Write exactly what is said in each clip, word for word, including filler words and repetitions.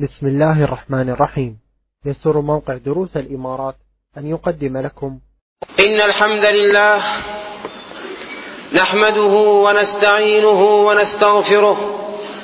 بسم الله الرحمن الرحيم. يسر موقع دروس الإمارات أن يقدم لكم إن الحمد لله نحمده ونستعينه ونستغفره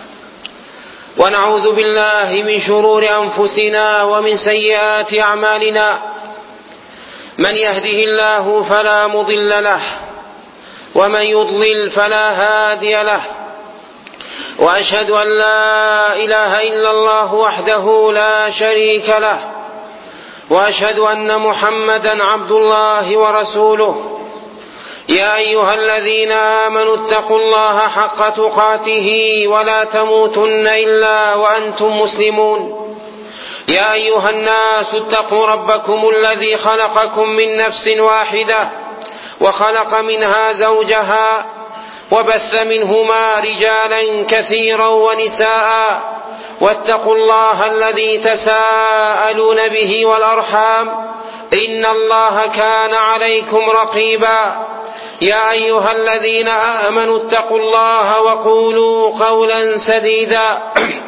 ونعوذ بالله من شرور أنفسنا ومن سيئات أعمالنا. من يهده الله فلا مضل له ومن يضلل فلا هادي له، وأشهد أن لا إله إلا الله وحده لا شريك له، وأشهد أن محمدا عبد الله ورسوله. يا أيها الذين آمنوا اتقوا الله حق تقاته ولا تموتن إلا وأنتم مسلمون. يا أيها الناس اتقوا ربكم الذي خلقكم من نفس واحدة وخلق منها زوجها وبث منهما رجالا كثيرا ونساء، واتقوا الله الذي تساءلون به والأرحام إن الله كان عليكم رقيبا. يا أيها الذين آمنوا اتقوا الله وقولوا قولا سديدا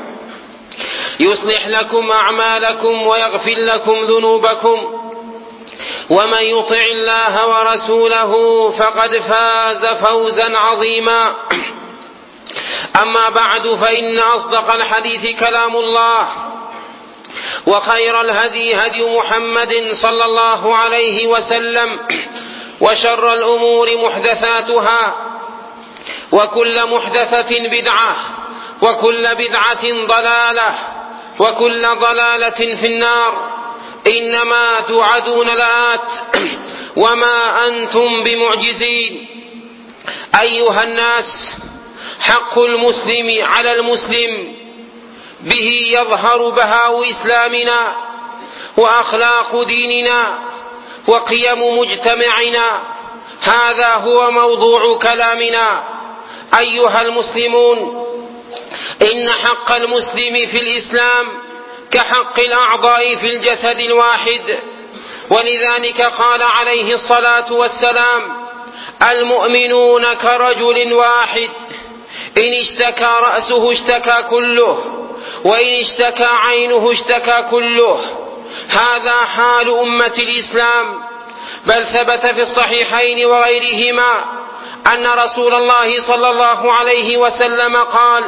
يصلح لكم أعمالكم ويغفر لكم ذنوبكم، ومن يطع الله ورسوله فقد فاز فوزا عظيما. أما بعد، فإن أصدق الحديث كلام الله، وخير الهدي هدي محمد صلى الله عليه وسلم، وشر الأمور محدثاتها، وكل محدثة بدعة، وكل بدعة ضلالة، وكل ضلالة في النار. إنما توعدون لآت وما أنتم بمعجزين. أيها الناس، حق المسلم على المسلم به يظهر بهاء إسلامنا وأخلاق ديننا وقيم مجتمعنا. هذا هو موضوع كلامنا. أيها المسلمون، إن حق المسلم في الإسلام كحق الأعضاء في الجسد الواحد، ولذلك قال عليه الصلاة والسلام: المؤمنون كرجل واحد، إن اشتكى رأسه اشتكى كله، وإن اشتكى عينه اشتكى كله. هذا حال أمة الإسلام. بل ثبت في الصحيحين وغيرهما أن رسول الله صلى الله عليه وسلم قال: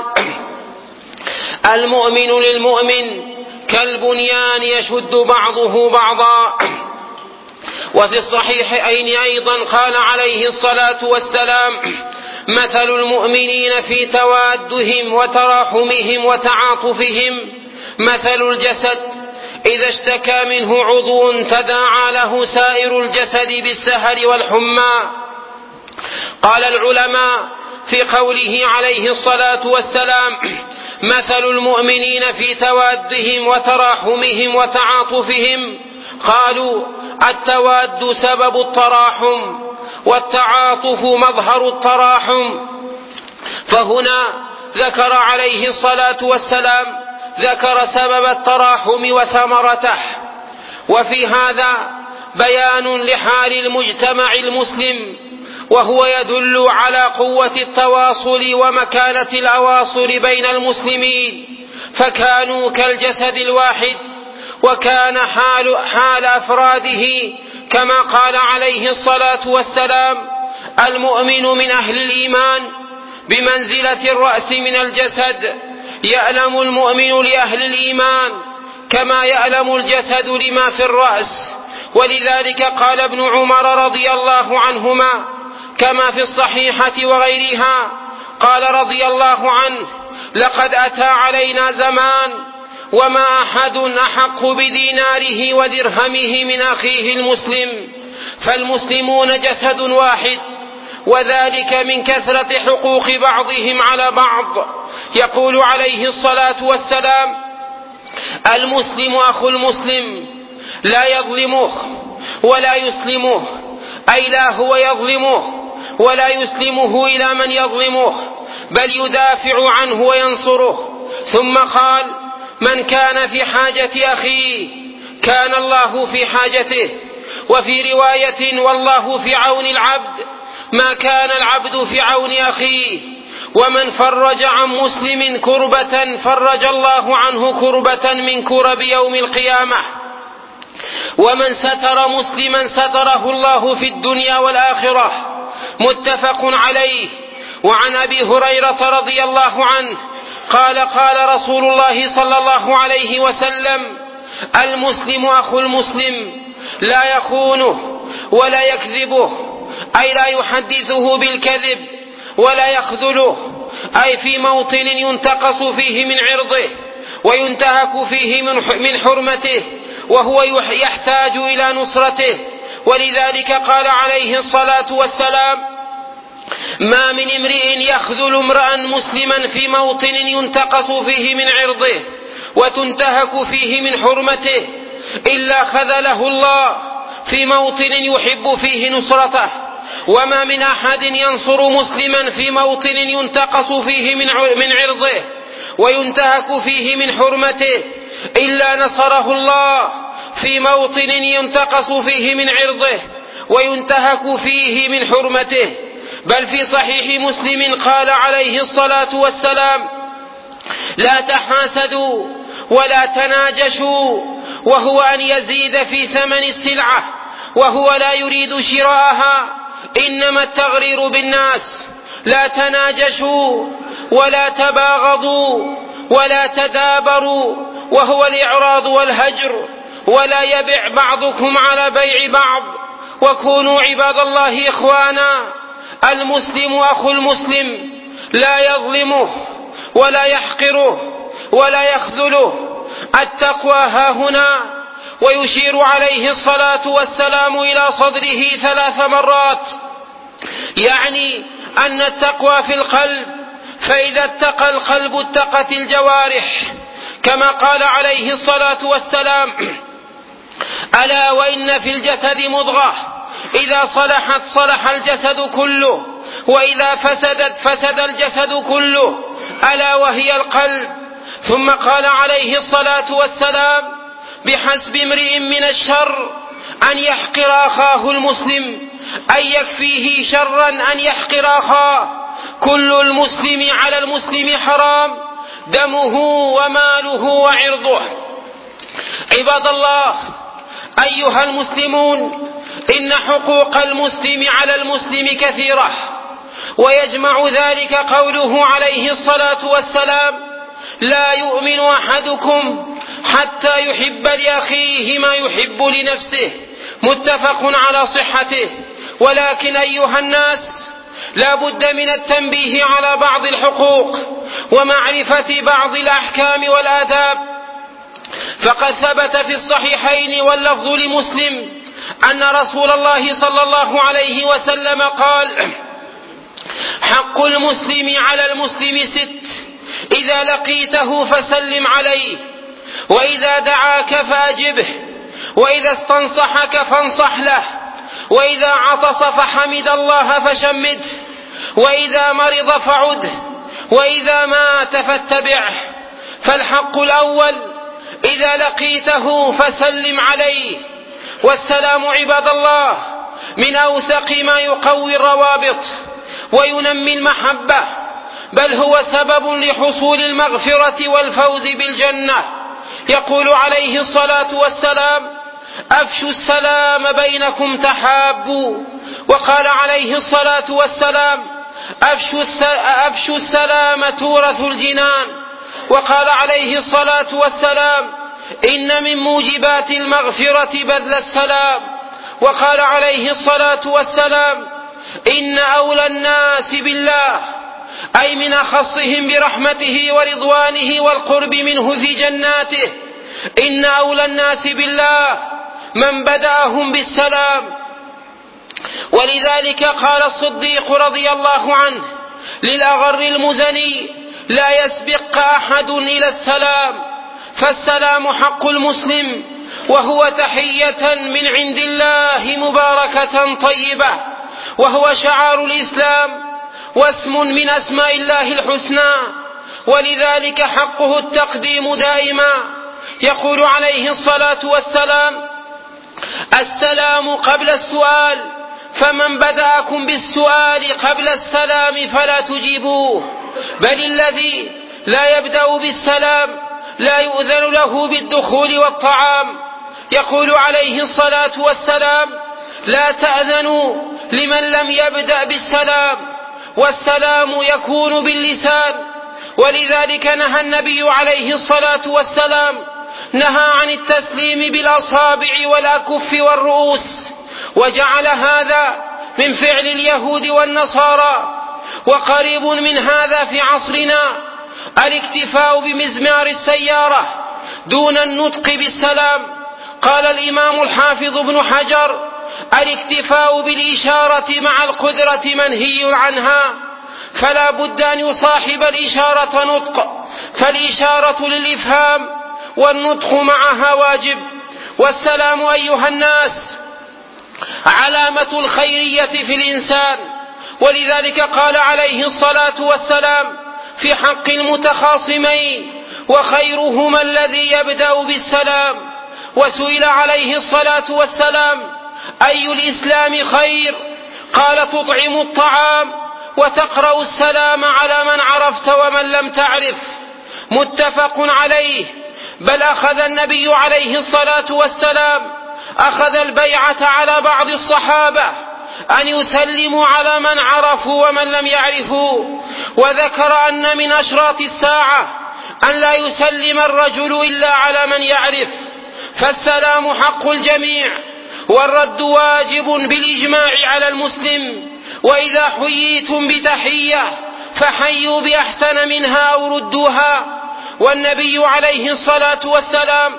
المؤمن للمؤمن كالبنيان يشد بعضه بعضا. وفي الصحيحين أيضا قال عليه الصلاة والسلام: مثل المؤمنين في توادهم وتراحمهم وتعاطفهم مثل الجسد إذا اشتكى منه عضو تداعى له سائر الجسد بالسهر والحمى. قال العلماء في قوله عليه الصلاة والسلام: مثل المؤمنين في توادهم وتراحمهم وتعاطفهم، قالوا: التواد سبب التراحم، والتعاطف مظهر التراحم. فهنا ذكر عليه الصلاة والسلام ذكر سبب التراحم وثمرته. وفي هذا بيان لحال المجتمع المسلم، وهو يدل على قوة التواصل ومكانة الأواصر بين المسلمين، فكانوا كالجسد الواحد، وكان حال, حال أفراده كما قال عليه الصلاة والسلام: المؤمن من أهل الإيمان بمنزلة الرأس من الجسد، يألم المؤمن لأهل الإيمان كما يألم الجسد لما في الرأس. ولذلك قال ابن عمر رضي الله عنهما كما في الصحيحة وغيرها، قال رضي الله عنه: لقد أتى علينا زمان وما أحد أحق بديناره ودرهمه من أخيه المسلم، فالمسلمون جسد واحد، وذلك من كثرة حقوق بعضهم على بعض. يقول عليه الصلاة والسلام: المسلم أخو المسلم، لا يظلمه ولا يسلمه، أي لا هو يظلمه ولا يسلمه إلى من يظلمه، بل يدافع عنه وينصره. ثم قال: من كان في حاجة أخيه كان الله في حاجته. وفي رواية: والله في عون العبد ما كان العبد في عون أخيه. ومن فرج عن مسلم كربة فرج الله عنه كربة من كرب يوم القيامة، ومن ستر مسلما ستره الله في الدنيا والآخرة. متفق عليه. وعن أبي هريرة رضي الله عنه قال قال رسول الله صلى الله عليه وسلم: المسلم أخو المسلم لا يخونه ولا يكذبه، أي لا يحدثه بالكذب ولا يخذله، أي في موطن ينتقص فيه من عرضه وينتهك فيه من حرمته وهو يحتاج إلى نصرته. ولذلك قال عليه الصلاة والسلام: ما من امرئ يخذل امرأ مسلما في موطن ينتقص فيه من عرضه وتنتهك فيه من حرمته إلا خذله الله في موطن يحب فيه نصرته. وما من أحد ينصر مسلما في موطن ينتقص فيه من عرضه وينتهك فيه من حرمته إلا نصره الله في موطن ينتقص فيه من عرضه وينتهك فيه من حرمته. بل في صحيح مسلم قال عليه الصلاة والسلام: لا تحاسدوا ولا تناجشوا، وهو أن يزيد في ثمن السلعة وهو لا يريد شراءها، إنما التغرير بالناس. لا تناجشوا ولا تباغضوا ولا تدابروا، وهو الإعراض والهجر، ولا يبع بعضكم على بيع بعض، وكونوا عباد الله إخوانا. المسلم أخو المسلم لا يظلمه ولا يحقره ولا يخذله. التقوى هاهنا. ويشير عليه الصلاة والسلام إلى صدره ثلاث مرات، يعني أن التقوى في القلب، فإذا اتقى القلب اتقت الجوارح، كما قال عليه الصلاة والسلام: ألا وإن في الجسد مضغة إذا صلحت صلح الجسد كله، وإذا فسدت فسد الجسد كله، ألا وهي القلب. ثم قال عليه الصلاة والسلام: بحسب امرئ من الشر أن يحقر أخاه المسلم، أن يكفيه شرا أن يحقر أخاه. كل المسلم على المسلم حرام، دمه وماله وعرضه. عباد الله أيها المسلمون، إن حقوق المسلم على المسلم كثيرة، ويجمع ذلك قوله عليه الصلاة والسلام: لا يؤمن أحدكم حتى يحب لأخيه ما يحب لنفسه. متفق على صحته. ولكن أيها الناس، لا بد من التنبيه على بعض الحقوق ومعرفة بعض الأحكام والآداب. فقد ثبت في الصحيحين واللفظ لمسلم أن رسول الله صلى الله عليه وسلم قال: حق المسلم على المسلم ست: إذا لقيته فسلم عليه، وإذا دعاك فأجبه، وإذا استنصحك فانصح له، وإذا عطس فحمد الله فشمته، وإذا مرض فعده، وإذا مات فاتبعه. فالحق الأول: إذا لقيته فسلم عليه. والسلام عباد الله من أوثق ما يقوي الروابط وينمي المحبة، بل هو سبب لحصول المغفرة والفوز بالجنة. يقول عليه الصلاة والسلام: أفشوا السلام بينكم تحابوا. وقال عليه الصلاة والسلام: أفشوا السلام تورثوا الجنان. وقال عليه الصلاة والسلام: إن من موجبات المغفرة بذل السلام. وقال عليه الصلاة والسلام: إن أولى الناس بالله، أي من أخصهم برحمته ورضوانه والقرب منه في جناته، إن أولى الناس بالله من بدأهم بالسلام. ولذلك قال الصديق رضي الله عنه للأغر المزني: لا يسبق أحد إلى السلام، فالسلام حق المسلم، وهو تحية من عند الله مباركة طيبة، وهو شعار الإسلام واسم من أسماء الله الحسنى، ولذلك حقه التقديم دائما. يقول عليه الصلاة والسلام: السلام قبل السؤال، فمن بدأكم بالسؤال قبل السلام فلا تجيبوه. بل الذي لا يبدأ بالسلام لا يؤذن له بالدخول والطعام. يقول عليه الصلاة والسلام: لا تأذنوا لمن لم يبدأ بالسلام، والسلام يكون باللسان. ولذلك نهى النبي عليه الصلاة والسلام نهى عن التسليم بالأصابع والأكف والرؤوس، وجعل هذا من فعل اليهود والنصارى. وقريب من هذا في عصرنا الاكتفاء بمزمار السيارة دون النطق بالسلام. قال الإمام الحافظ ابن حجر: الاكتفاء بالإشارة مع القدرة منهي عنها، فلا بد أن يصاحب الإشارة نطق، فالإشارة للإفهام والنطق معها واجب. والسلام أيها الناس علامة الخيرية في الإنسان، ولذلك قال عليه الصلاة والسلام في حق المتخاصمين: وخيرهما الذي يبدأ بالسلام. وسئل عليه الصلاة والسلام: أي الإسلام خير؟ قال: تطعم الطعام وتقرأ السلام على من عرفت ومن لم تعرف. متفق عليه. بل أخذ النبي عليه الصلاة والسلام أخذ البيعة على بعض الصحابة أن يسلموا على من عرفوا ومن لم يعرفوا، وذكر أن من أشراط الساعة أن لا يسلم الرجل إلا على من يعرف. فالسلام حق الجميع، والرد واجب بالإجماع على المسلم. وإذا حييتم بتحية فحيوا بأحسن منها أو ردوها. والنبي عليه الصلاة والسلام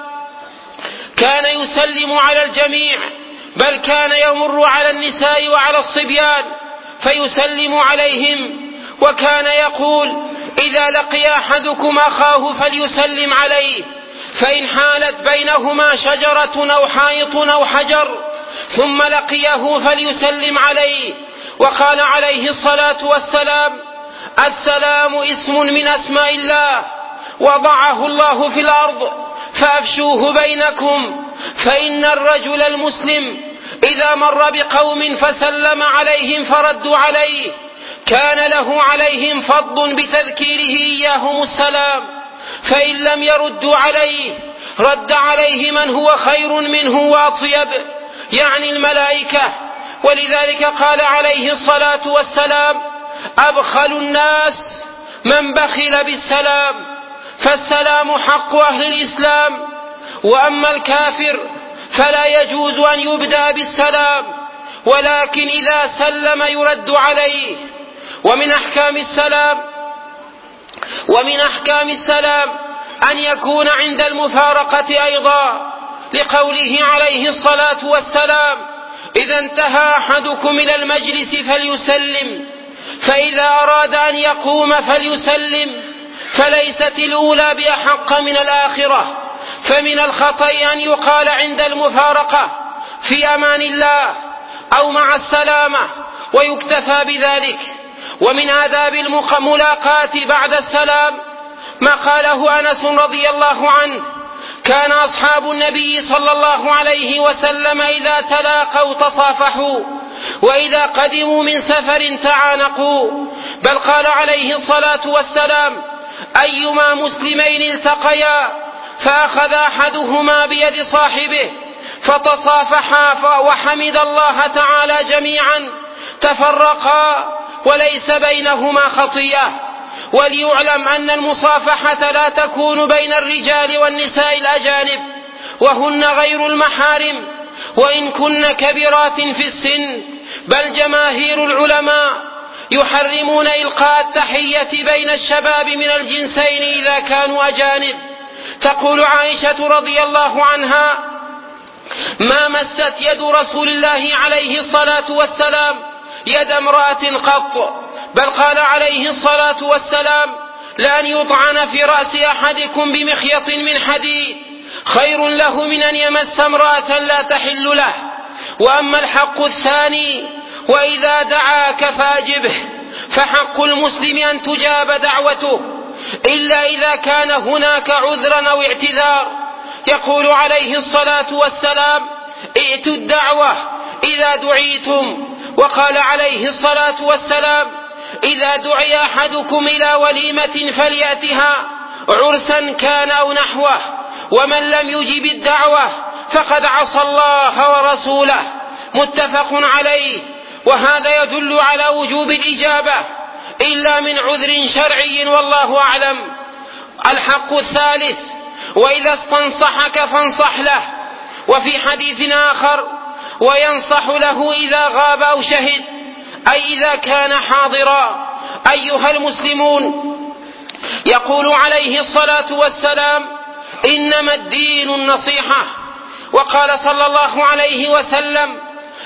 كان يسلم على الجميع، بل كان يمر على النساء وعلى الصبيان فيسلم عليهم، وكان يقول: إذا لقي أحدكم أخاه فليسلم عليه، فإن حالت بينهما شجرة أو حائط أو حجر ثم لقيه فليسلم عليه. وقال عليه الصلاة والسلام: السلام اسم من أسماء الله وضعه الله في الأرض فأفشوه بينكم، فإن الرجل المسلم إذا مر بقوم فسلم عليهم فردوا عليه كان له عليهم فضل بتذكيره إياهم السلام، فإن لم يردوا عليه رد عليه من هو خير منه وأطيب، يعني الملائكة. ولذلك قال عليه الصلاة والسلام: أبخل الناس من بخل بالسلام. فالسلام حق أهل الإسلام. وأما الكافر فلا يجوز أن يبدأ بالسلام، ولكن إذا سلم يرد عليه. ومن أحكام السلام ومن أحكام السلام أن يكون عند المفارقة أيضا، لقوله عليه الصلاة والسلام: إذا انتهى أحدكم إلى المجلس فليسلم، فإذا أراد أن يقوم فليسلم، فليست الأولى بأحق من الآخرة. فمن الخطأ أن يقال عند المفارقة في أمان الله أو مع السلامة ويكتفى بذلك. ومن آداب الملاقاة بعد السلام ما قاله أنس رضي الله عنه: كان أصحاب النبي صلى الله عليه وسلم إذا تلاقوا تصافحوا، وإذا قدموا من سفر تعانقوا. بل قال عليه الصلاة والسلام: أيما مسلمين التقيا فأخذ أحدهما بيد صاحبه فتصافحا وحمد الله تعالى جميعا تفرقا وليس بينهما خطيئة. وليعلم أن المصافحة لا تكون بين الرجال والنساء الأجانب، وهن غير المحارم وإن كن كبيرات في السن، بل جماهير العلماء يحرمون إلقاء التحية بين الشباب من الجنسين إذا كانوا أجانب. تقول عائشة رضي الله عنها: ما مست يد رسول الله عليه الصلاة والسلام يد امرأة قط. بل قال عليه الصلاة والسلام: لأن يطعن في رأس أحدكم بمخيط من حديد خير له من أن يمس امرأة لا تحل له. وأما الحق الثاني: وإذا دعاك فأجبه، فحق المسلم أن تجاب دعوته إلا إذا كان هناك عذر أو اعتذار. يقول عليه الصلاة والسلام: ائتوا الدعوة إذا دعيتم. وقال عليه الصلاة والسلام: إذا دعي أحدكم إلى وليمة فليأتها عرسا كان أو نحوه، ومن لم يجب الدعوة فقد عصى الله ورسوله. متفق عليه. وهذا يدل على وجوب الإجابة إلا من عذر شرعي والله أعلم. الحق الثالث: وإذا استنصحك فانصح له. وفي حديث آخر: وينصح له إذا غاب أو شهد، أي إذا كان حاضرا. أيها المسلمون، يقول عليه الصلاة والسلام: إنما الدين النصيحة. وقال صلى الله عليه وسلم: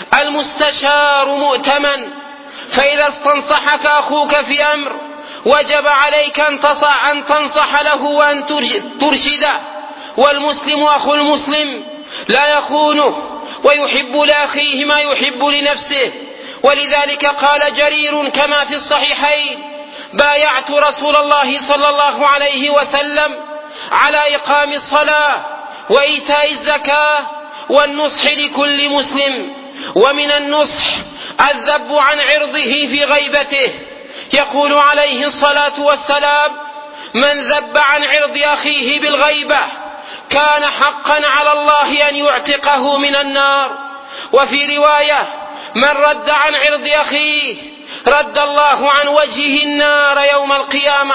المستشار مؤتمن. فإذا استنصحك أخوك في أمر وجب عليك أن تنصح له وأن ترشده. والمسلم أخو المسلم لا يخونه، ويحب لأخيه ما يحب لنفسه. ولذلك قال جرير كما في الصحيحين: بايعت رسول الله صلى الله عليه وسلم على إقام الصلاة وإيتاء الزكاة والنصح لكل مسلم. ومن النصح الذب عن عرضه في غيبته. يقول عليه الصلاة والسلام: من ذب عن عرض أخيه بالغيبة كان حقا على الله أن يعتقه من النار. وفي رواية: من رد عن عرض أخيه رد الله عن وجهه النار يوم القيامة.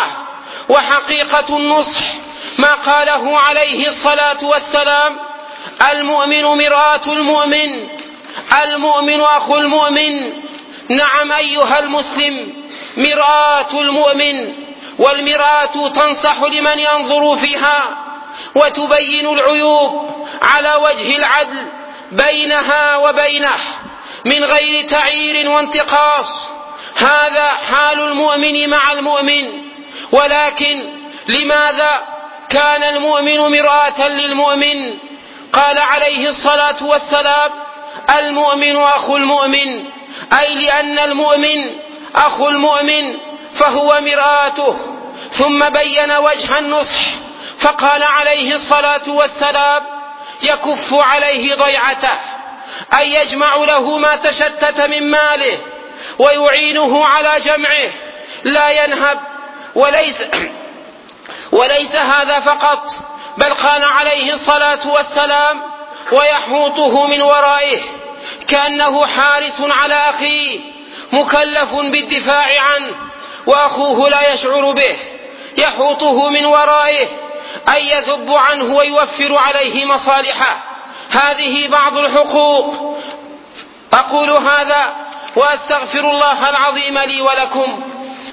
وحقيقة النصح ما قاله عليه الصلاة والسلام: المؤمن مرآة المؤمن، المؤمن أخو المؤمن. نعم أيها المسلم، مرآة المؤمن، والمرآة تنصح لمن ينظر فيها وتبين العيوب على وجه العدل بينها وبينه من غير تعيير وانتقاص. هذا حال المؤمن مع المؤمن. ولكن لماذا كان المؤمن مرآة للمؤمن؟ قال عليه الصلاة والسلام: المؤمن أخو المؤمن، أي لأن المؤمن أخو المؤمن فهو مرآته. ثم بين وجه النصح فقال عليه الصلاة والسلام: يكف عليه ضيعته، أي يجمع له ما تشتت من ماله ويعينه على جمعه، لا ينهب. وليس, وليس هذا فقط، بل قال عليه الصلاة والسلام: ويحوطه من ورائه، كأنه حارس على أخيه مكلف بالدفاع عنه وأخوه لا يشعر به. يحوطه من ورائه أي يذب عنه ويوفر عليه مصالحه. هذه بعض الحقوق. أقول هذا وأستغفر الله العظيم لي ولكم.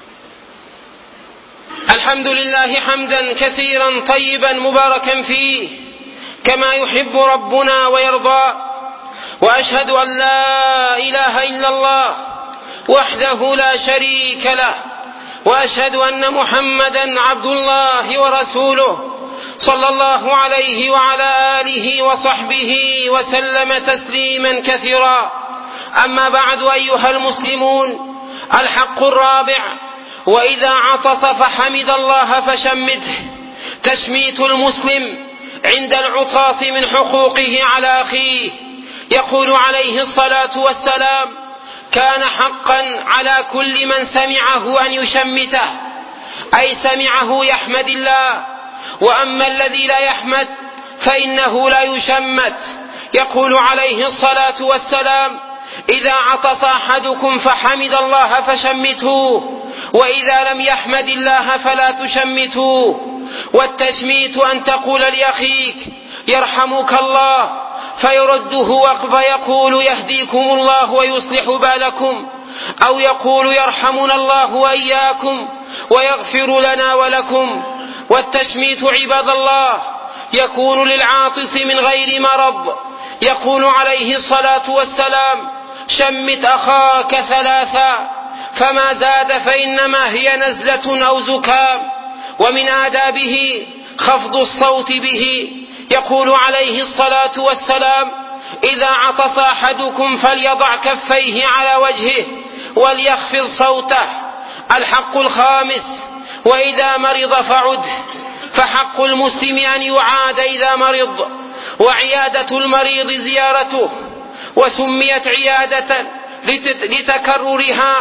الحمد لله حمدا كثيرا طيبا مباركا فيه كما يحب ربنا ويرضى. وأشهد أن لا إله إلا الله وحده لا شريك له، وأشهد أن محمدا عبد الله ورسوله صلى الله عليه وعلى آله وصحبه وسلم تسليما كثيرا. أما بعد أيها المسلمون، الحق الرابع: وإذا عطس فحمد الله فشمته. تشميت المسلم عند العطاس من حقوقه على أخيه. يقول عليه الصلاة والسلام: كان حقا على كل من سمعه أن يشمته، أي سمعه يحمد الله. وأما الذي لا يحمد فإنه لا يشمت. يقول عليه الصلاة والسلام: إذا عطس أحدكم فحمد الله فشمتوه، وإذا لم يحمد الله فلا تشمتوه. والتشميت أن تقول لأخيك: يرحمك الله، فيرده فيقول: يهديكم الله ويصلح بالكم، أو يقول: يرحمنا الله وإياكم ويغفر لنا ولكم. والتشميت عباد الله يكون للعاطس من غير مرض. يقول عليه الصلاة والسلام: شمت أخاك ثلاثا، فما زاد فإنما هي نزلة أو زكام. ومن آدابه خفض الصوت به. يقول عليه الصلاة والسلام: إذا عطس أحدكم فليضع كفيه على وجهه وليخفض صوته. الحق الخامس: وإذا مرض فعده. فحق المسلم أن يعاد إذا مرض، وعيادة المريض زيارته. وسميت عيادة لتكررها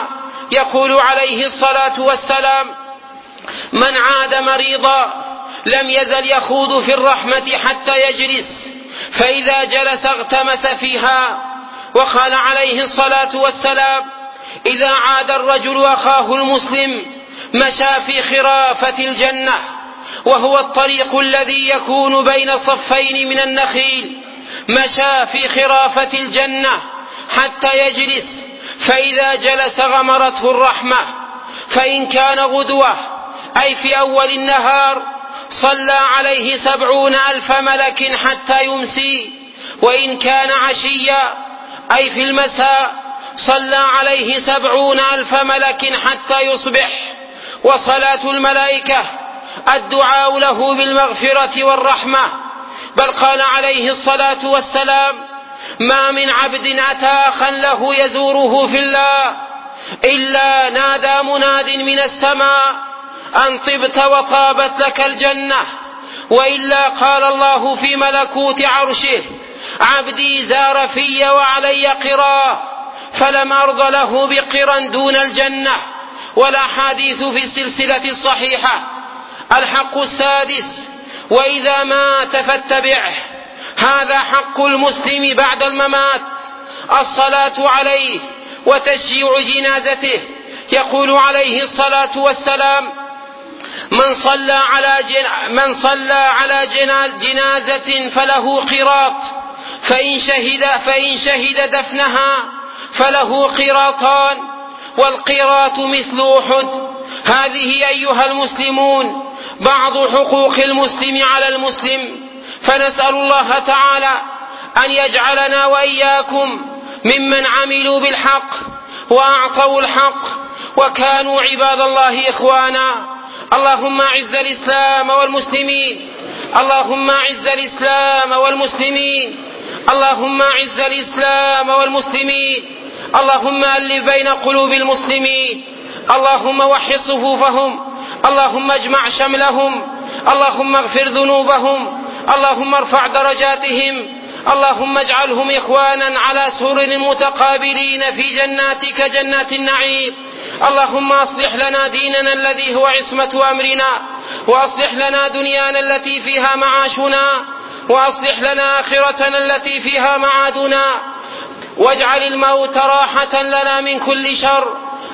يقول عليه الصلاة والسلام: من عاد مريضا لم يزل يخوض في الرحمة حتى يجلس، فإذا جلس اغتمس فيها. وقال عليه الصلاة والسلام: إذا عاد الرجل أخاه المسلم مشى في خرافة الجنة، وهو الطريق الذي يكون بين صفين من النخيل، مشى في خرافة الجنة حتى يجلس، فإذا جلس غمرته الرحمة. فإن كان غدوة أي في أول النهار صلى عليه سبعون ألف ملك حتى يمسي، وإن كان عشيا أي في المساء صلى عليه سبعون ألف ملك حتى يصبح. وصلاة الملائكة الدعاء له بالمغفرة والرحمة، بل قال عليه الصلاة والسلام: ما من عبد أتى أخا له يزوره في الله إلا نادى مناد من السماء أن طبت وطابت لك الجنة، وإلا قال الله في ملكوت عرشه: عبدي زار في وعلي قرا فلم أرض له بقرا دون الجنة. والأحاديث في السلسلة الصحيحة. الحق السادس: وإذا مات فاتبعه. هذا حق المسلم بعد الممات، الصلاة عليه وتشييع جنازته. يقول عليه الصلاة والسلام: من صلى على من صلى على جنازة فله قيراط، فإن شهد فإن شهد دفنها فله قيراطان، والقيراط مثل أحد. هذه أيها المسلمون بعض حقوق المسلم على المسلم، فنسأل الله تعالى أن يجعلنا وإياكم ممن عملوا بالحق وأعطوا الحق وكانوا عباد الله إخوانا. اللهم أعز الإسلام والمسلمين، اللهم أعز الإسلام والمسلمين، اللهم أعز الإسلام والمسلمين، اللهم ألف بين قلوب المسلمين، اللهم وحد صفوفهم، اللهم اجمع شملهم، اللهم اغفر ذنوبهم، اللهم ارفع درجاتهم، اللهم اجعلهم إخوانا على سرر متقابلين في جناتك جنات النعيم. اللهم أصلح لنا ديننا الذي هو عصمة أمرنا، وأصلح لنا دنيانا التي فيها معاشنا، وأصلح لنا آخرتنا التي فيها معادنا، واجعل الموت راحة لنا من كل شر.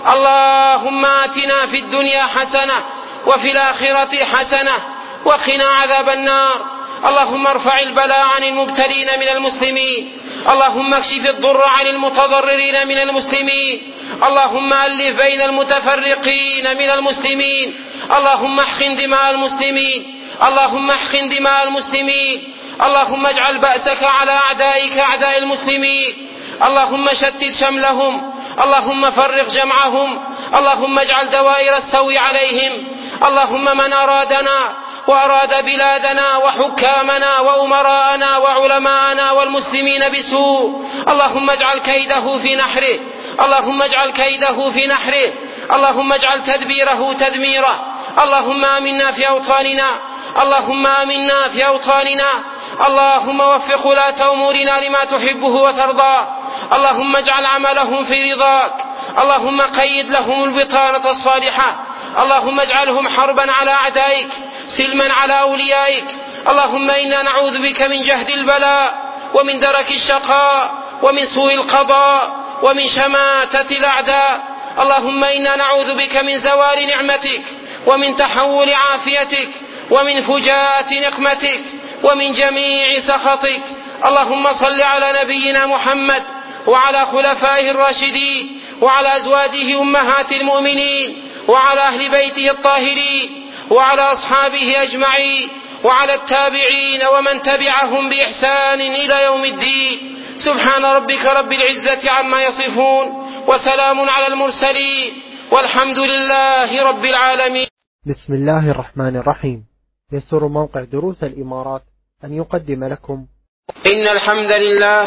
اللهم آتنا في الدنيا حسنة وفي الآخرة حسنة وقنا عذاب النار. اللهم ارفع البلاء عن المبتلين من المسلمين، اللهم اكشف الضر عن المتضررين من المسلمين، اللهم ألف بين المتفرقين من المسلمين، اللهم احقن دماء المسلمين، اللهم احقن دماء المسلمين، اللهم اجعل بأسك على أعدائك أعداء المسلمين، اللهم شتت شملهم، اللهم فرق جمعهم، اللهم اجعل دوائر السوء عليهم. اللهم من أرادنا وأراد بلادنا وحكامنا وأمراءنا وعلماءنا والمسلمين بسوء، اللهم اجعل كيده في نحره، اللهم اجعل كيده في نحره، اللهم اجعل تدبيره تدميره. اللهم آمنا في أوطاننا، اللهم آمنا في أوطاننا، اللهم وفق ولاة أمورنا لما تحبه وترضى، اللهم اجعل عملهم في رضاك، اللهم قيد لهم البطانة الصالحة، اللهم اجعلهم حربا على أعدائك سلما على أوليائك. اللهم إنا نعوذ بك من جهد البلاء ومن درك الشقاء ومن سوء القضاء ومن شماتة الأعداء. اللهم إنا نعوذ بك من زوال نعمتك ومن تحول عافيتك ومن فجاءة نقمتك ومن جميع سخطك. اللهم صل على نبينا محمد وعلى خلفائه الراشدين وعلى أزواجه أمهات المؤمنين وعلى أهل بيته الطاهرين وعلى أصحابه أجمعين وعلى التابعين ومن تبعهم بإحسان إلى يوم الدين. سبحان ربك رب العزة عما يصفون وسلام على المرسلين والحمد لله رب العالمين. بسم الله الرحمن الرحيم. يسر موقع دروس الإمارات أن يقدم لكم إن الحمد لله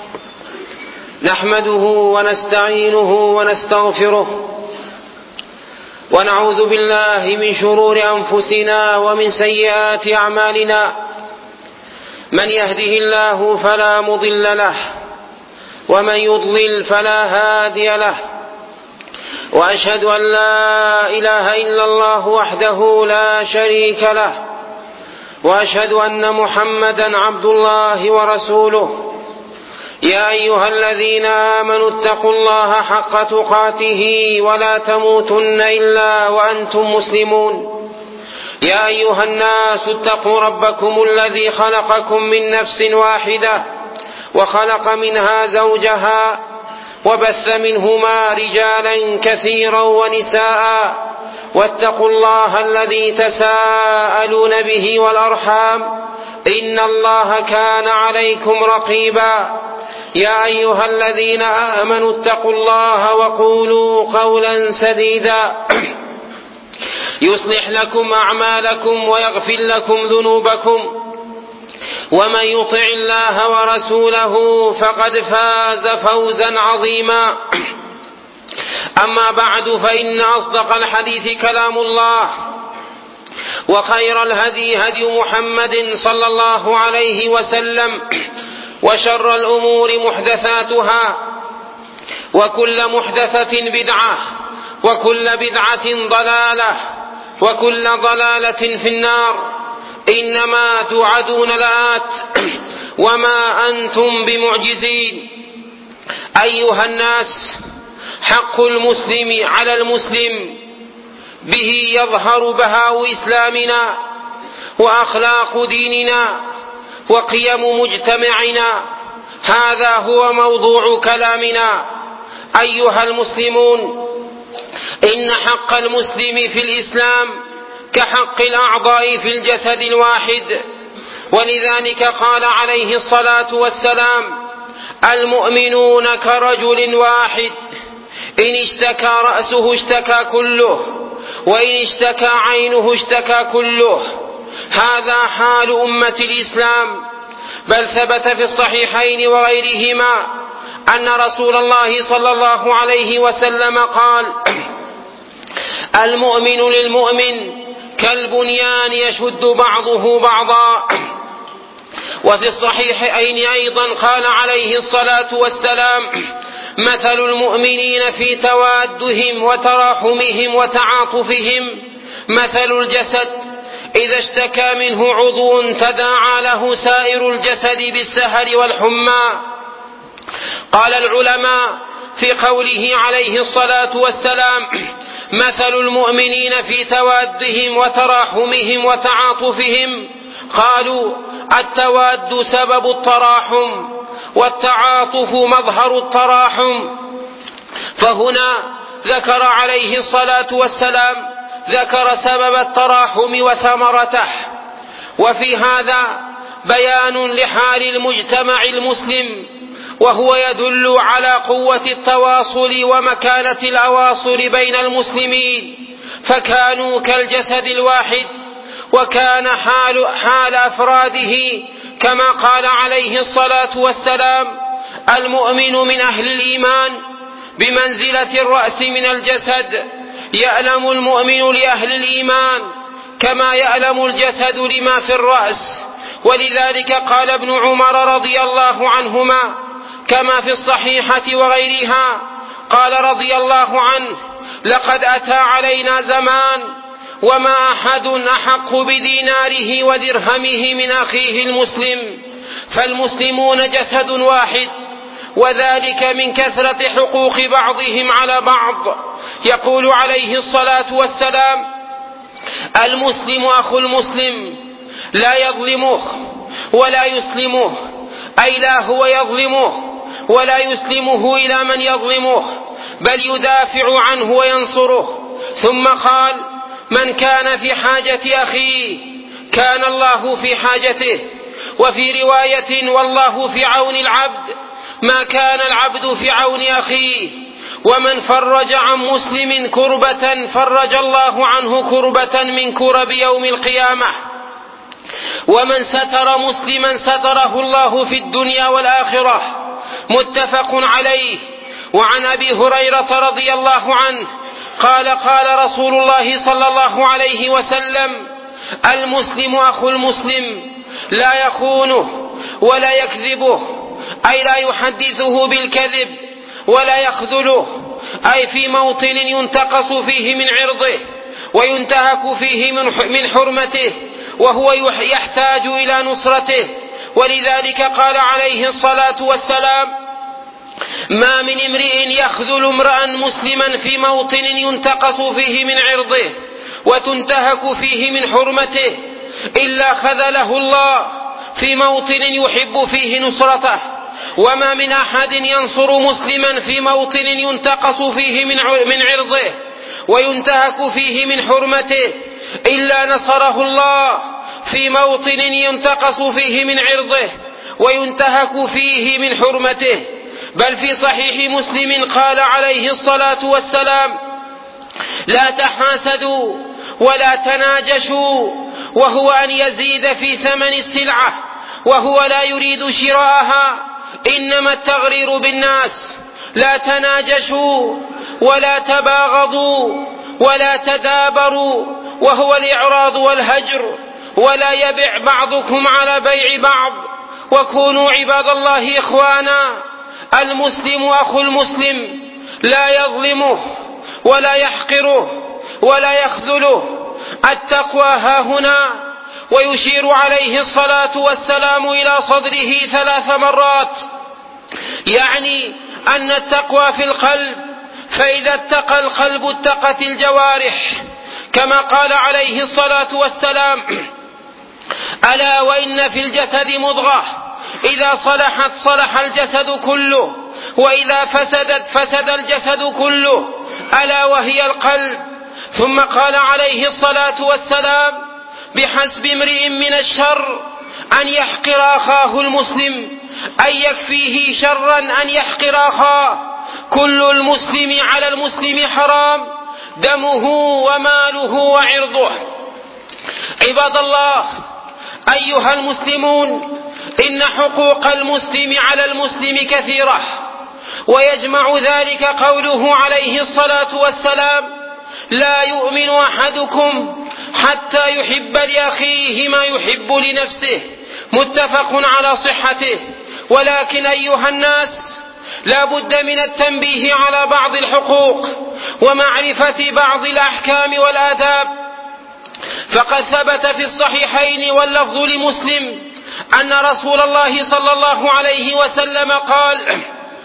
نحمده ونستعينه ونستغفره ونعوذ بالله من شرور أنفسنا ومن سيئات أعمالنا، من يهده الله فلا مضل له ومن يضلل فلا هادي له، وأشهد أن لا إله إلا الله وحده لا شريك له، وأشهد أن محمدا عبد الله ورسوله. يا أيها الذين آمنوا اتقوا الله حق تقاته ولا تموتن إلا وأنتم مسلمون. يا أيها الناس اتقوا ربكم الذي خلقكم من نفس واحدة وخلق منها زوجها وبث منهما رجالا كثيرا ونساء، واتقوا الله الذي تساءلون به والأرحام إن الله كان عليكم رقيبا. يا أيها الذين آمنوا اتقوا الله وقولوا قولا سديدا يصلح لكم أعمالكم ويغفر لكم ذنوبكم، ومن يطع الله ورسوله فقد فاز فوزا عظيما. أما بعد، فإن أصدق الحديث كلام الله، وخير الهدي هدي محمد صلى الله عليه وسلم، وشر الأمور محدثاتها، وكل محدثة بدعة، وكل بدعة ضلالة، وكل ضلالة في النار. إنما توعدون لآت وما أنتم بمعجزين. أيها الناس، حق المسلم على المسلم به يظهر بهاء إسلامنا وأخلاق ديننا وقيم مجتمعنا. هذا هو موضوع كلامنا. أيها المسلمون، إن حق المسلم في الإسلام كحق الأعضاء في الجسد الواحد، ولذلك قال عليه الصلاة والسلام: المؤمنون كرجل واحد، إن اشتكى رأسه اشتكى كله، وإن اشتكى عينه اشتكى كله. هذا حال أمة الإسلام. بل ثبت في الصحيحين وغيرهما أن رسول الله صلى الله عليه وسلم قال: المؤمن للمؤمن كالبنيان يشد بعضه بعضا. وفي الصحيحين أيضا قال عليه الصلاة والسلام: مثل المؤمنين في توادهم وتراحمهم وتعاطفهم مثل الجسد إذا اشتكى منه عضو تداعى له سائر الجسد بالسهر والحمى. قال العلماء في قوله عليه الصلاة والسلام: مثل المؤمنين في توادهم وتراحمهم وتعاطفهم، قالوا: التواد سبب التراحم، والتعاطف مظهر التراحم. فهنا ذكر عليه الصلاة والسلام ذكر سبب التراحم وثمرته. وفي هذا بيان لحال المجتمع المسلم، وهو يدل على قوة التواصل ومكانة الأواصر بين المسلمين، فكانوا كالجسد الواحد، وكان حال, حال أفراده كما قال عليه الصلاة والسلام: المؤمن من أهل الإيمان بمنزلة الرأس من الجسد، يألم المؤمن لأهل الإيمان كما يألم الجسد لما في الرأس. ولذلك قال ابن عمر رضي الله عنهما كما في الصحيحة وغيرها، قال رضي الله عنه: لقد أتى علينا زمان وما أحد أحق بديناره ودرهمه من أخيه المسلم، فالمسلمون جسد واحد، وذلك من كثرة حقوق بعضهم على بعض. يقول عليه الصلاة والسلام: المسلم أخو المسلم، لا يظلمه ولا يسلمه، أي لا هو يظلمه ولا يسلمه إلى من يظلمه، بل يدافع عنه وينصره. ثم قال: من كان في حاجة أخيه كان الله في حاجته. وفي رواية: والله في عون العبد ما كان العبد في عون أخيه. ومن فرج عن مسلم كربة فرج الله عنه كربة من كرب يوم القيامة. ومن ستر مسلما ستره الله في الدنيا والآخرة. متفق عليه. وعن أبي هريرة رضي الله عنه قال: قال رسول الله صلى الله عليه وسلم: المسلم أخو المسلم، لا يخونه ولا يكذبه، أي لا يحدثه بالكذب ولا يخذله، أي في موطن ينتقص فيه من عرضه وينتهك فيه من حرمته، وهو يحتاج إلى نصرته. ولذلك قال عليه الصلاة والسلام: ما من امرئ يخذل امرأ مسلما في موطن ينتقص فيه من عرضه وتنتهك فيه من حرمته إلا خذله الله في موطن يحب فيه نصرته. وما من أحد ينصر مسلما في موطن ينتقص فيه من عرضه وينتهك فيه من حرمته إلا نصره الله في موطن ينتقص فيه من عرضه وينتهك فيه من حرمته. بل في صحيح مسلم قال عليه الصلاة والسلام: لا تحاسدوا ولا تناجشوا، وهو أن يزيد في ثمن السلعة وهو لا يريد شراءها، إنما التغرير بالناس. لا تناجشوا ولا تباغضوا ولا تدابروا، وهو الإعراض والهجر، ولا يبع بعضكم على بيع بعض، وكونوا عباد الله إخوانا. المسلم أخو المسلم لا يظلمه ولا يحقره ولا يخذله. التقوى هاهنا. ويشير عليه الصلاة والسلام إلى صدره ثلاث مرات، يعني أن التقوى في القلب، فإذا اتقى القلب اتقت الجوارح، كما قال عليه الصلاة والسلام: ألا وإن في الجسد مضغة إذا صلحت صلح الجسد كله وإذا فسدت فسد الجسد كله ألا وهي القلب. ثم قال عليه الصلاة والسلام: بحسب امرئ من الشر أن يحقر أخاه المسلم، أن يكفيه شرا أن يحقر أخاه. كل المسلم على المسلم حرام، دمه وماله وعرضه. عباد الله أيها المسلمون، إن حقوق المسلم على المسلم كثيرة، ويجمع ذلك قوله عليه الصلاة والسلام: لا يؤمن أحدكم حتى يحب لأخيه ما يحب لنفسه. متفق على صحته. ولكن أيها الناس، لا بد من التنبيه على بعض الحقوق ومعرفة بعض الأحكام والآداب. فقد ثبت في الصحيحين واللفظ لمسلم أن رسول الله صلى الله عليه وسلم قال: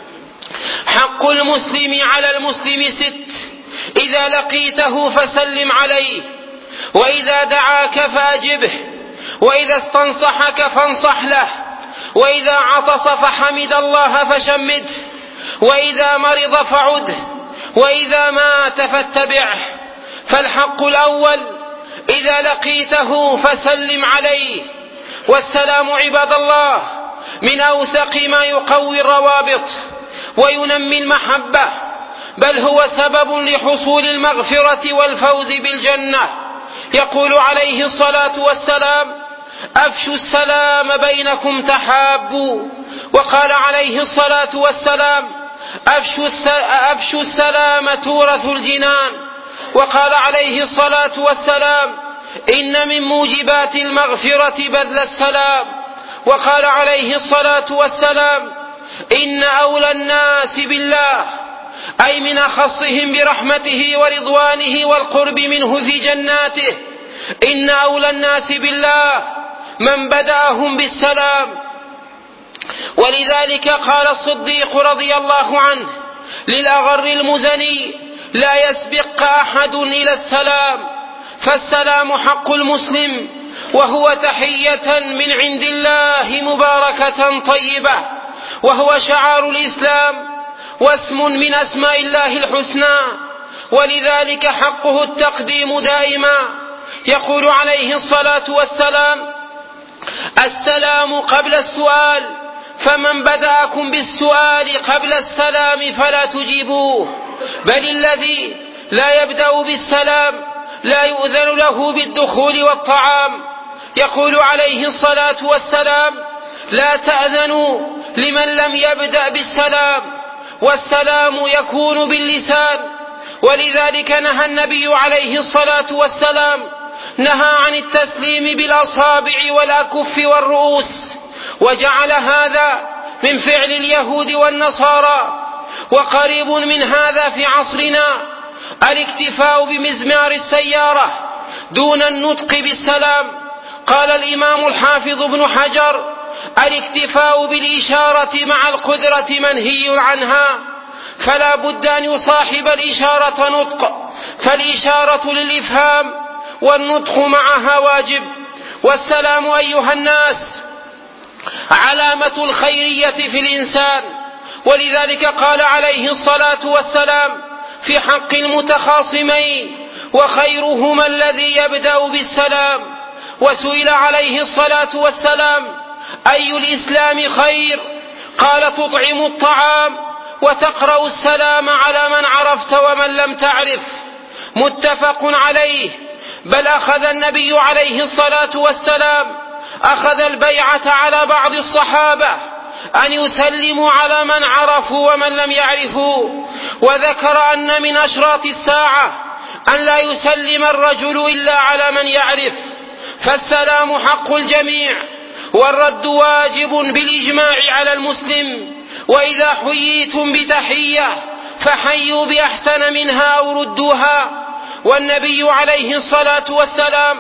حق المسلم على المسلم ست: إذا لقيته فسلم عليه، وإذا دعاك فأجبه، وإذا استنصحك فانصح له، وإذا عطس فحمد الله فشمته، وإذا مرض فعده، وإذا مات فاتبعه. فالحق الأول: إذا لقيته فسلم عليه. والسلام عباد الله من أوثق ما يقوي الروابط وينمي المحبة، بل هو سبب لحصول المغفرة والفوز بالجنة. يقول عليه الصلاة والسلام: أفشوا السلام بينكم تحابوا. وقال عليه الصلاة والسلام: أفشوا السلام تورثوا الجنان. وقال عليه الصلاة والسلام: إن من موجبات المغفرة بذل السلام. وقال عليه الصلاة والسلام: إن أولى الناس بالله، أي من أخصهم برحمته ورضوانه والقرب منه في جناته، إن أولى الناس بالله من بدأهم بالسلام. ولذلك قال الصديق رضي الله عنه للأغر المزني: لا يسبق أحد إلى السلام، فالسلام حق المسلم، وهو تحية من عند الله مباركة طيبة، وهو شعار الإسلام واسم من أسماء الله الحسنى، ولذلك حقه التقديم دائما. يقول عليه الصلاة والسلام: السلام قبل السؤال، فمن بدأكم بالسؤال قبل السلام فلا تجيبوه، بل الذي لا يبدأ بالسلام لا يؤذن له بالدخول والطعام. يقول عليه الصلاة والسلام: لا تأذنوا لمن لم يبدأ بالسلام، والسلام يكون باللسان. ولذلك نهى النبي عليه الصلاة والسلام نهى عن التسليم بالأصابع والأكف والرؤوس، وجعل هذا من فعل اليهود والنصارى، وقريب من هذا في عصرنا الاكتفاء بمزمار السيارة دون النطق بالسلام. قال الإمام الحافظ ابن حجر: الاكتفاء بالإشارة مع القدرة منهي عنها، فلا بد أن يصاحب الإشارة نطق، فالإشارة للإفهام والنطق معها واجب. والسلام أيها الناس علامة الخيرية في الإنسان، ولذلك قال عليه الصلاة والسلام في حق المتخاصمين: وخيرهما الذي يبدأ بالسلام. وسئل عليه الصلاة والسلام: أي الإسلام خير؟ قال: تطعم الطعام وتقرأ السلام على من عرفت ومن لم تعرف. متفق عليه. بل أخذ النبي عليه الصلاة والسلام أخذ البيعة على بعض الصحابة أن يسلموا على من عرفوا ومن لم يعرفوا، وذكر أن من أشراط الساعة أن لا يسلم الرجل إلا على من يعرف، فالسلام حق الجميع، والرد واجب بالإجماع على المسلم. وإذا حييتم بتحية فحيوا بأحسن منها أو ردوها. والنبي عليه الصلاة والسلام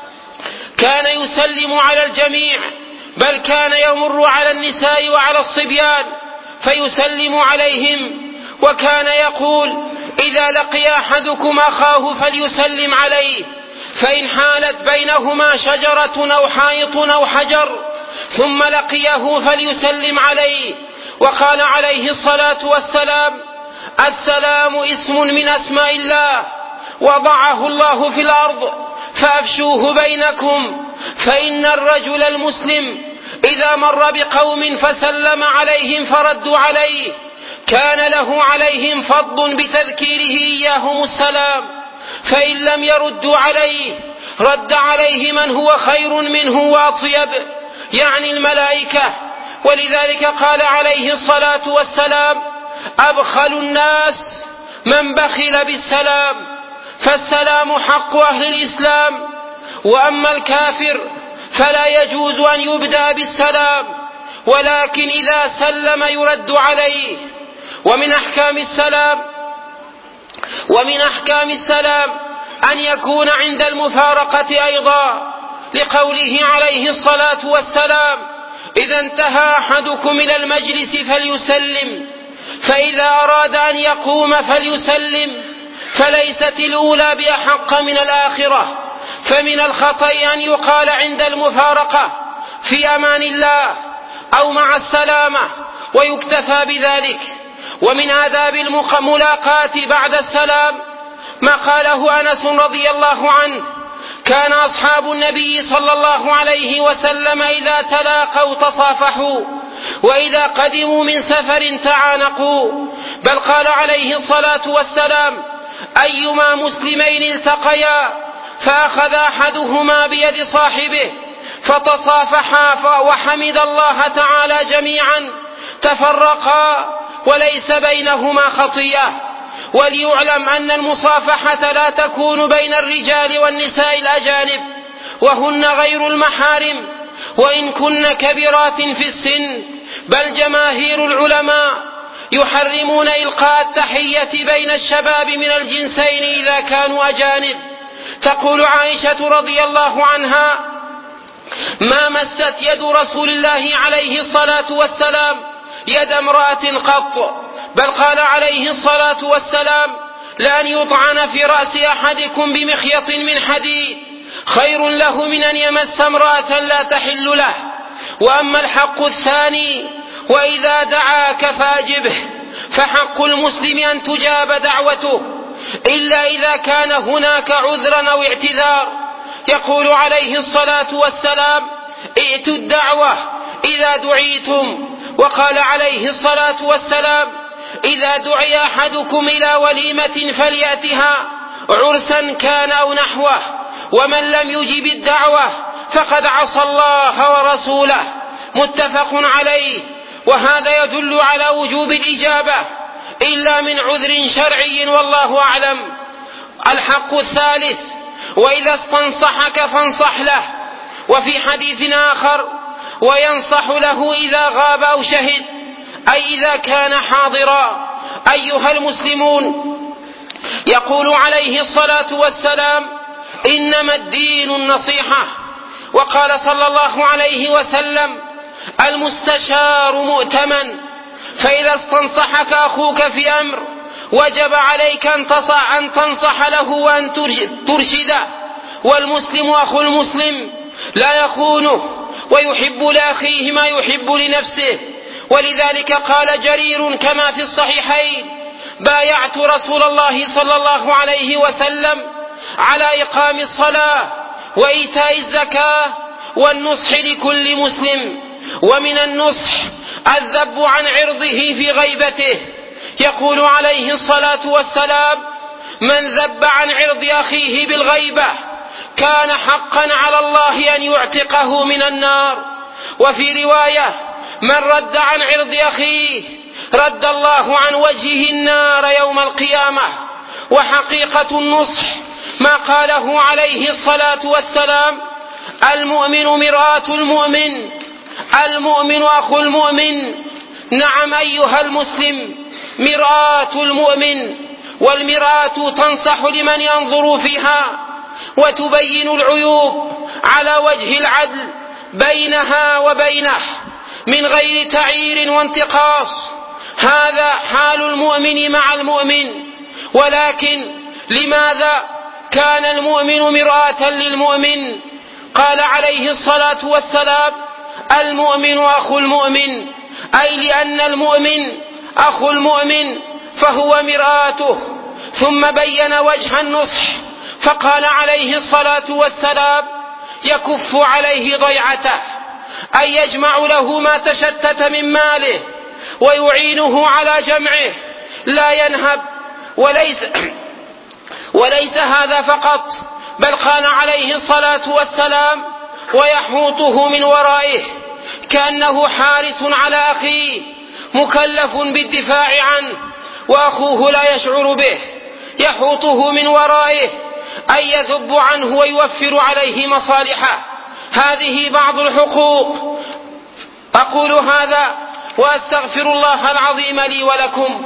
كان يسلم على الجميع، بل كان يمر على النساء وعلى الصبيان فيسلم عليهم، وكان يقول: إذا لقي أحدكم أخاه فليسلم عليه، فإن حالت بينهما شجرة أو حائط أو حجر ثم لقيه فليسلم عليه. وقال عليه الصلاة والسلام: السلام اسم من أسماء الله وضعه الله في الأرض فأفشوه بينكم، فإن الرجل المسلم إذا مر بقوم فسلم عليهم فردوا عليه كان له عليهم فضل بتذكيره إياهم السلام، فإن لم يردوا عليه رد عليه من هو خير منه وأطيب، يعني الملائكة. ولذلك قال عليه الصلاة والسلام: أبخل الناس من بخل بالسلام، فالسلام حق أهل الإسلام. وأما الكافر فلا يجوز أن يبدأ بالسلام، ولكن إذا سلم يرد عليه. ومن أحكام السلام ومن أحكام السلام أن يكون عند المفارقة أيضا، لقوله عليه الصلاة والسلام: إذا انتهى أحدكم إلى المجلس فليسلم، فإذا أراد أن يقوم فليسلم، فليست الأولى بأحق من الآخرة. فمن الخطأ أن يقال عند المفارقة في أمان الله أو مع السلامة ويكتفى بذلك. ومن آداب الملاقاة بعد السلام ما قاله أنس رضي الله عنه: كان أصحاب النبي صلى الله عليه وسلم إذا تلاقوا تصافحوا، وإذا قدموا من سفر تعانقوا. بل قال عليه الصلاة والسلام: أيما مسلمين التقيا فأخذ أحدهما بيد صاحبه فتصافحا وحمد الله تعالى جميعا تفرقا وليس بينهما خطيئة. وليعلم أن المصافحة لا تكون بين الرجال والنساء الأجانب وهن غير المحارم، وإن كن كبيرات في السن، بل جماهير العلماء يحرمون إلقاء التحية بين الشباب من الجنسين إذا كانوا أجانب. تقول عائشة رضي الله عنها: ما مست يد رسول الله عليه الصلاة والسلام يد امرأة قط. بل قال عليه الصلاة والسلام: لأن يطعن في رأس أحدكم بمخيط من حديد خير له من أن يمس امرأة لا تحل له. وأما الحق الثاني: وإذا دعاك فأجبه، فحق المسلم أن تجاب دعوته إلا إذا كان هناك عذر أو اعتذار. يقول عليه الصلاة والسلام: ائتوا الدعوة إذا دعيتم. وقال عليه الصلاة والسلام: إذا دعي أحدكم إلى وليمة فليأتها عرسا كان أو نحوه، ومن لم يجب الدعوة فقد عصى الله ورسوله. متفق عليه. وهذا يدل على وجوب الإجابة إلا من عذر شرعي والله أعلم. الحق الثالث: وإذا استنصحك فانصح له. وفي حديث آخر: وينصح له إذا غاب أو شهد، أي إذا كان حاضرا. أيها المسلمون، يقول عليه الصلاة والسلام: إنما الدين النصيحة. وقال صلى الله عليه وسلم: المستشار مؤتمن، فإذا استنصحك أخوك في أمر وجب عليك أن تنصح له وأن ترشده. والمسلم أخو المسلم لا يخونه ويحب لأخيه ما يحب لنفسه. ولذلك قال جرير كما في الصحيحين: بايعت رسول الله صلى الله عليه وسلم على إقام الصلاة وإيتاء الزكاة والنصح لكل مسلم. ومن النصح الذب عن عرضه في غيبته. يقول عليه الصلاة والسلام: من ذب عن عرض أخيه بالغيبة كان حقا على الله أن يعتقه من النار. وفي رواية: من رد عن عرض أخيه رد الله عن وجهه النار يوم القيامة. وحقيقة النصح ما قاله عليه الصلاة والسلام: المؤمن مرآة المؤمن، المؤمن أخو المؤمن. نعم أيها المسلم، مرآة المؤمن، والمرآة تنصح لمن ينظر فيها وتبين العيوب على وجه العدل بينها وبينه من غير تعيير وانتقاص. هذا حال المؤمن مع المؤمن. ولكن لماذا كان المؤمن مرآة للمؤمن؟ قال عليه الصلاة والسلام: المؤمن أخو المؤمن، أي لأن المؤمن أخو المؤمن فهو مرآته. ثم بين وجه النصح فقال عليه الصلاة والسلام: يكف عليه ضيعته، أي يجمع له ما تشتت من ماله ويعينه على جمعه لا ينهب. وليس, وليس هذا فقط، بل قال عليه الصلاة والسلام: ويحوطه من ورائه، كأنه حارس على أخيه مكلف بالدفاع عنه وأخوه لا يشعر به. يحوطه من ورائه أي يذب عنه ويوفر عليه مصالحه. هذه بعض الحقوق. أقول هذا وأستغفر الله العظيم لي ولكم.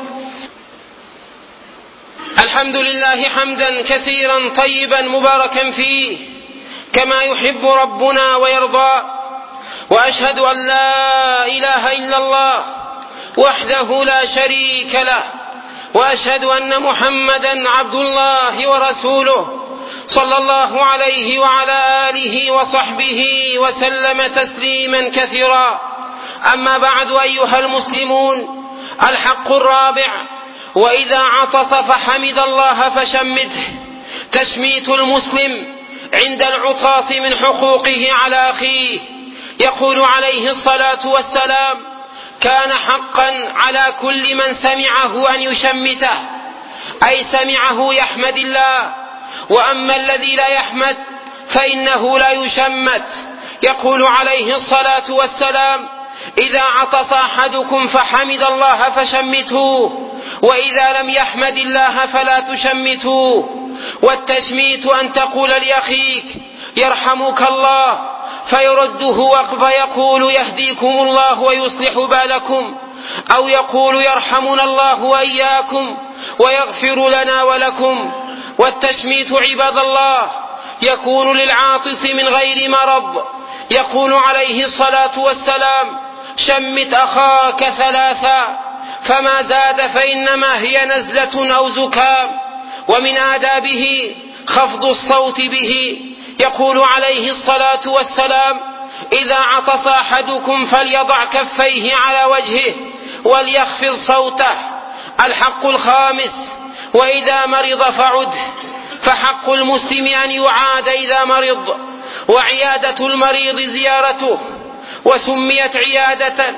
الحمد لله حمدا كثيرا طيبا مباركا فيه كما يحب ربنا ويرضى. وأشهد أن لا إله إلا الله وحده لا شريك له، وأشهد أن محمدا عبد الله ورسوله صلى الله عليه وعلى آله وصحبه وسلم تسليما كثيرا. أما بعد أيها المسلمون، الحق الرابع: وإذا عطس فحمد الله فشمته. تشميت المسلم عند العطاس من حقوقه على أخيه. يقول عليه الصلاة والسلام: كان حقا على كل من سمعه أن يشمته، أي سمعه يحمد الله. وأما الذي لا يحمد فإنه لا يشمت. يقول عليه الصلاة والسلام: إذا عطس أحدكم فحمد الله فشمتوه، وإذا لم يحمد الله فلا تشمتوه. والتشميت أن تقول لأخيك: يرحمك الله، فيرده فيقول: يهديكم الله ويصلح بالكم، أو يقول: يرحمنا الله وإياكم ويغفر لنا ولكم. والتشميت عباد الله يكون للعاطس من غير مرض. يقول عليه الصلاة والسلام: شمت أخاك ثلاثا، فما زاد فإنما هي نزلة أو زكام. ومن آدابه خفض الصوت به. يقول عليه الصلاة والسلام: إذا عطس أحدكم فليضع كفيه على وجهه وليخفض صوته. الحق الخامس: وإذا مرض فعد. فحق المسلم أن يعاد إذا مرض، وعيادة المريض زيارته، وسميت عيادة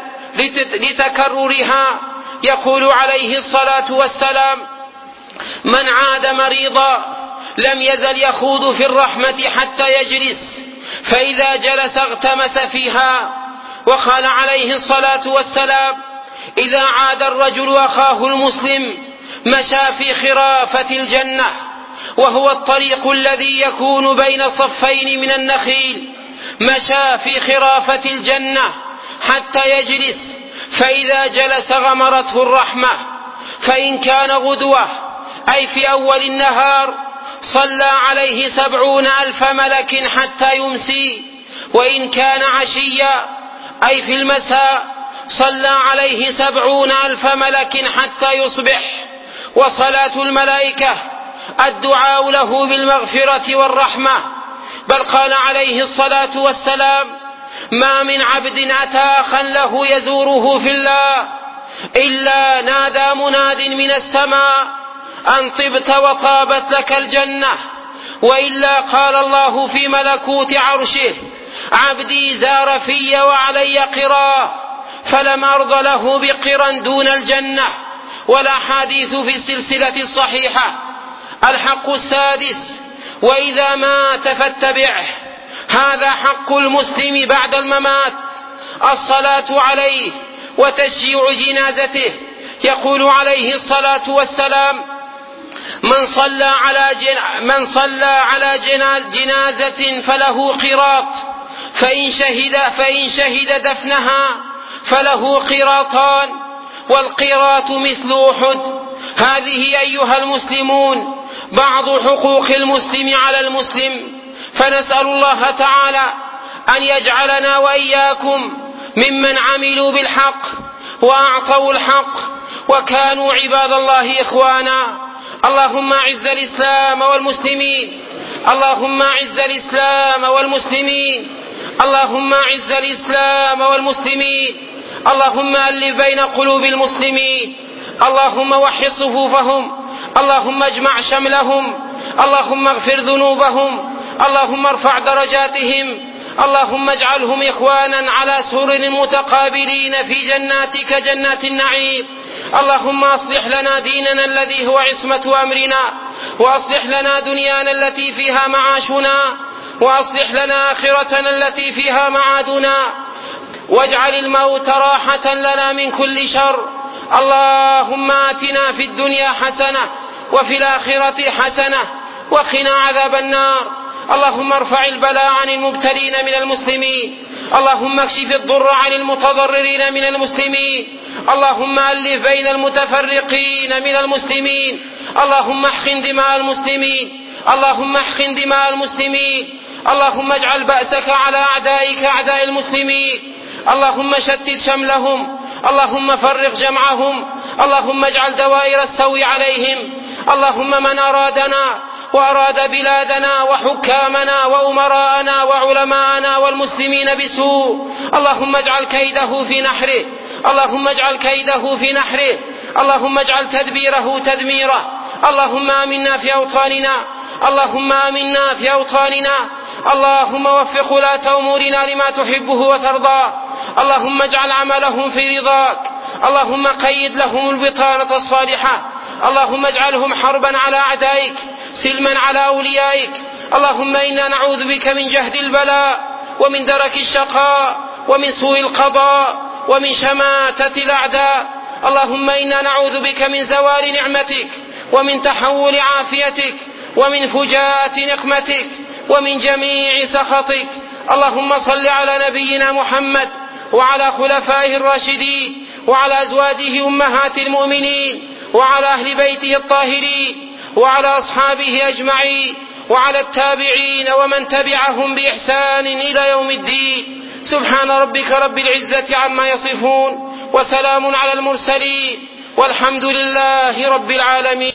لتكررها. يقول عليه الصلاة والسلام: من عاد مريضا لم يزل يخوض في الرحمة حتى يجلس، فإذا جلس اغتمس فيها. وقال عليه الصلاة والسلام: إذا عاد الرجل أخاه المسلم مشى في خرافة الجنة، وهو الطريق الذي يكون بين صفين من النخيل. مشى في خرافة الجنة حتى يجلس، فإذا جلس غمرته الرحمة. فإن كان غدوة أي في أول النهار صلى عليه سبعون ألف ملك حتى يمسي، وإن كان عشيا أي في المساء صلى عليه سبعون ألف ملك حتى يصبح. وصلاة الملائكة الدعاء له بالمغفرة والرحمة، بل قال عليه الصلاة والسلام: ما من عبد أتى أخا له يزوره في الله إلا نادى مناد من السماء أن طبت وطابت لك الجنة، وإلا قال الله في ملكوت عرشه: عبدي زار في وعلي قرا، فلم أرض له بقرا دون الجنة. والأحاديث في السلسلة الصحيحة. الحق السادس: وإذا مات فاتبعه. هذا حق المسلم بعد الممات، الصلاة عليه وتشييع جنازته. يقول عليه الصلاة والسلام: من صلى على جن... من صلى على جنازة فله قيراط، فإن شهد فإن شهد دفنها فله قيراطان، والقيراط مثل أحد. هذه أيها المسلمون بعض حقوق المسلم على المسلم، فنسأل الله تعالى أن يجعلنا وإياكم ممن عملوا بالحق وأعطوا الحق وكانوا عباد الله إخوانا. اللهم أعز الإسلام والمسلمين، اللهم أعز الإسلام والمسلمين، اللهم أعز الإسلام والمسلمين، اللهم ألف بين قلوب المسلمين، اللهم وحد صفوفهم، اللهم اجمع شملهم، اللهم اغفر ذنوبهم، اللهم ارفع درجاتهم، اللهم اجعلهم إخوانا على سرر متقابلين في جناتك جنات النعيم. اللهم أصلح لنا ديننا الذي هو عصمة أمرنا، وأصلح لنا دنيانا التي فيها معاشنا، وأصلح لنا آخرتنا التي فيها معادنا، واجعل الموت راحة لنا من كل شر. اللهم آتنا في الدنيا حسنة وفي الآخرة حسنة وقنا عذاب النار. اللهم ارفع البلاء عن المبتلين من المسلمين، اللهم اكشف الضر عن المتضررين من المسلمين، اللهم ألف بين المتفرقين من المسلمين، اللهم احقن دماء المسلمين، اللهم احقن دماء المسلمين، اللهم اجعل بأسك على أعدائك أعداء المسلمين، اللهم شتت شملهم، اللهم فرق جمعهم، اللهم اجعل دوائر السوء عليهم. اللهم من أرادنا وأراد بلادنا وحكامنا وأمراءنا وعلماءنا والمسلمين بسوء، اللهم اجعل كيده في نحره، اللهم اجعل كيده في نحره، اللهم اجعل تدبيره تدميره. اللهم آمنا في أوطاننا، اللهم آمنا في أوطاننا، اللهم وفق ولاة أمورنا لما تحبه وترضاه، اللهم اجعل عملهم في رضاك، اللهم قيد لهم البطانة الصالحة، اللهم اجعلهم حربا على أعدائك سلما على أوليائك. اللهم إنا نعوذ بك من جهد البلاء ومن درك الشقاء ومن سوء القضاء ومن شماتة الأعداء. اللهم إنا نعوذ بك من زوال نعمتك ومن تحول عافيتك ومن فجاءة نقمتك ومن جميع سخطك. اللهم صل على نبينا محمد وعلى خلفائه الراشدين وعلى أزواجه أمهات المؤمنين وعلى أهل بيته الطاهرين وعلى أصحابه أجمعين وعلى التابعين ومن تبعهم بإحسان إلى يوم الدين. سبحان ربك رب العزة عما يصفون، وسلام على المرسلين، والحمد لله رب العالمين.